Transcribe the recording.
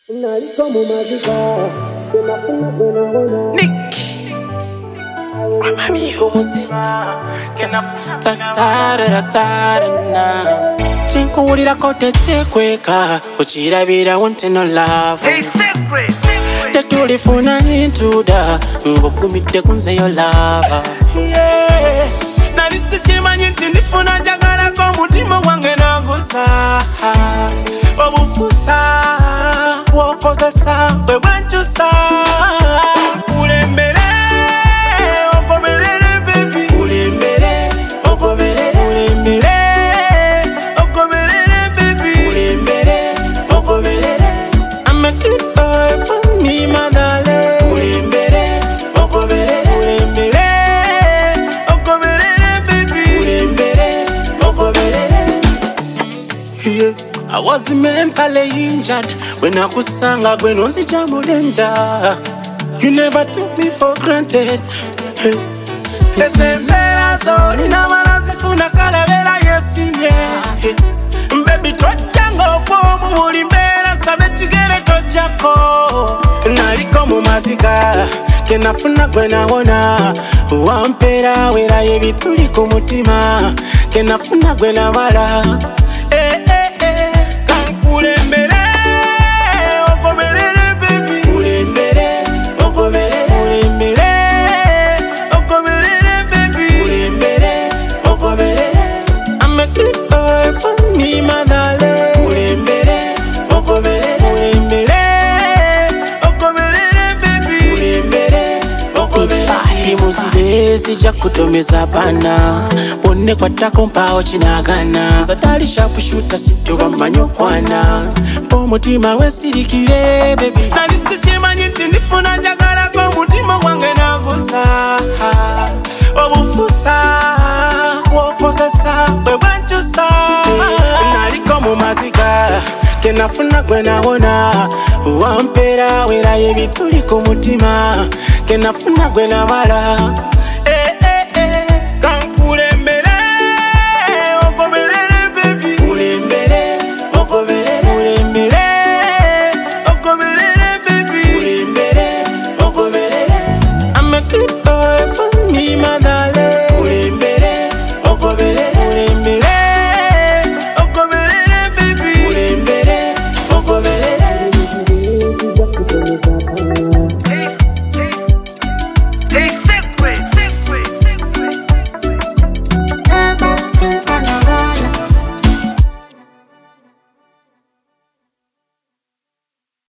Nick, I'm music. Chinkurira kote tsekweka uchirabira wonte no love. Hey, secret. Tetulifuna intruder ngogumide kunze yo lava. Yeah, nalisi chimanyi ndifuna jagala ko mutima wange nagusa. Obufusa wokozesa bwe bwanchusa. Ulembere okoberere baby. Ulembere okoberere. Ulembere okoberere baby. Ulembere okoberere. I'm a good boy for me, my darling. Ulembere okoberere. Ulembere okoberere baby. Ulembere okoberere. Yeah. I was mentally injured when I could sing a when once danger. You never took me for granted. Baby, tojango pomu ulimbera sabe chigere tojako. Naliko mumazika kenafuna gwena wona. Wampera wera yebituli kumutima kenafuna gwena wala. Ulembere okoberere baby. Ulembere okoberere. Ulembere okoberere baby. Ulembere okoberere. I'm a good boy for me, my darling. Ulembere okoberere. Ulembere okoberere baby. Ulembere okoberere. Imuzire sija kutomeza bana. One kwa takompa ochinagana. Zatali sharp shooter sintoba manyokwana. Po mutima wesirikire baby. Nalisi chimanyi ndifuna jagala ko mutima wange nagusa. Obufusa wokozesa bwe bwanchusa. Naliko mumazika kenafuna gwena wona. Wampera wera yebituli ku mutima kenafuna gwena wala.